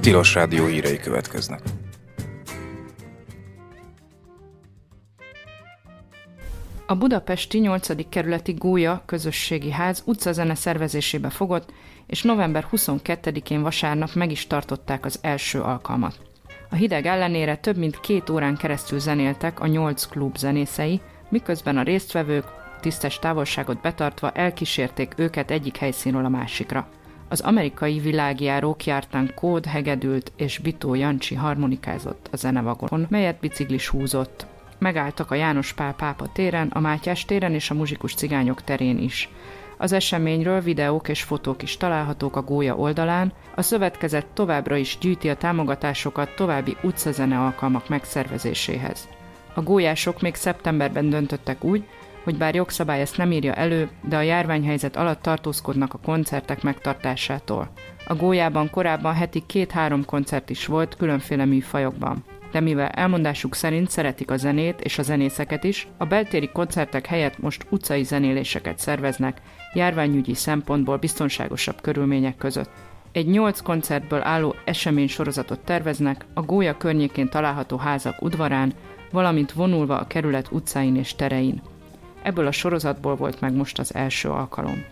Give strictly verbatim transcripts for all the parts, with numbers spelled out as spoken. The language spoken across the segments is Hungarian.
Tilos Rádió hírei következnek. A budapesti nyolcadik kerületi Gólya közösségi ház utcazene szervezésébe fogott, és november huszonkettedikén vasárnap meg is tartották az első alkalmat. A hideg ellenére több mint két órán keresztül zenéltek a nyolc klub zenészei, miközben a résztvevők tisztes távolságot betartva elkísérték őket egyik helyszínről a másikra. Az amerikai világjárók jártán Kód hegedült és Bitó Jancsi harmonikázott a zenevagonon, melyet biciklis húzott. Megálltak a János Pál pápa téren, a Mátyás téren és a Muzsikus Cigányok terén is. Az eseményről videók és fotók is találhatók a Gólya oldalán. A szövetkezet továbbra is gyűjti a támogatásokat további utcazene alkalmak megszervezéséhez. A gólyások még szeptemberben döntöttek úgy, hogy bár jogszabály ezt nem írja elő, de a járványhelyzet alatt tartózkodnak a koncertek megtartásától. A Gólyában korábban heti két-három koncert is volt különféle műfajokban. De mivel elmondásuk szerint szeretik a zenét és a zenészeket is, a beltéri koncertek helyett most utcai zenéléseket szerveznek, járványügyi szempontból biztonságosabb körülmények között. Egy nyolc koncertből álló eseménysorozatot terveznek a Gólya környékén található házak udvarán, valamint vonulva a kerület utcáin és terein. Ebből a sorozatból volt meg most az első alkalom.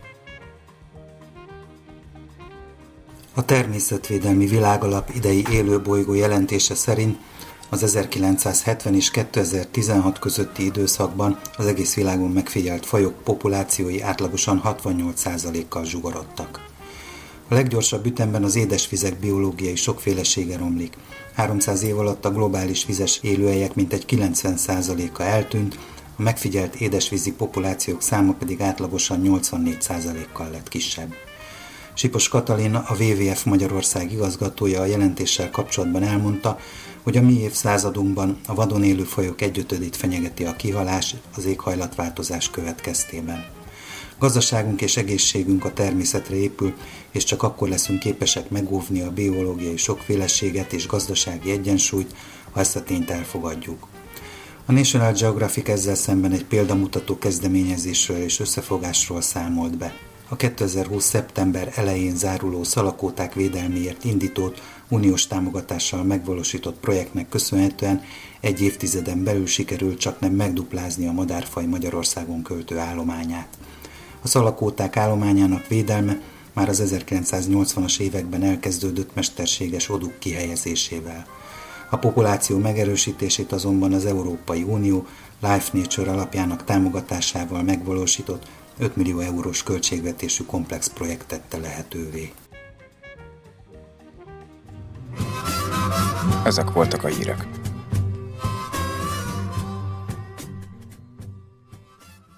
A Természetvédelmi Világalap idei élőbolygó jelentése szerint az ezerkilencszázhetven és kétezer-tizenhat közötti időszakban az egész világon megfigyelt fajok populációi átlagosan hatvannyolc százalékkal zsugorodtak. A leggyorsabb ütemben az édesvizek biológiai sokfélesége romlik. háromszáz év alatt a globális vizes élőhelyek mintegy kilencven százaléka eltűnt, a megfigyelt édesvízi populációk száma pedig átlagosan nyolcvannégy százalékkal lett kisebb. Sipos Katalin, a dupla vé vé ef Magyarország igazgatója a jelentéssel kapcsolatban elmondta, hogy a mi évszázadunkban a vadon élő fajok egyötödét fenyegeti a kihalás az éghajlatváltozás következtében. Gazdaságunk és egészségünk a természetre épül, és csak akkor leszünk képesek megóvni a biológiai sokféleséget és gazdasági egyensúlyt, ha ezt a tényt elfogadjuk. A National Geographic ezzel szemben egy példamutató kezdeményezésről és összefogásról számolt be. A kétezer-húsz. szeptember elején záruló szalakóták védelméért indított, uniós támogatással megvalósított projektnek köszönhetően egy évtizeden belül sikerült csaknem megduplázni a madárfaj Magyarországon költő állományát. A szalakóták állományának védelme már az ezerkilencszáznyolcvanas években elkezdődött mesterséges odúk kihelyezésével. A populáció megerősítését azonban az Európai Unió Life Nature alapjának támogatásával megvalósított öt millió eurós költségvetésű komplex projekt tette lehetővé. Ezek voltak a hírek.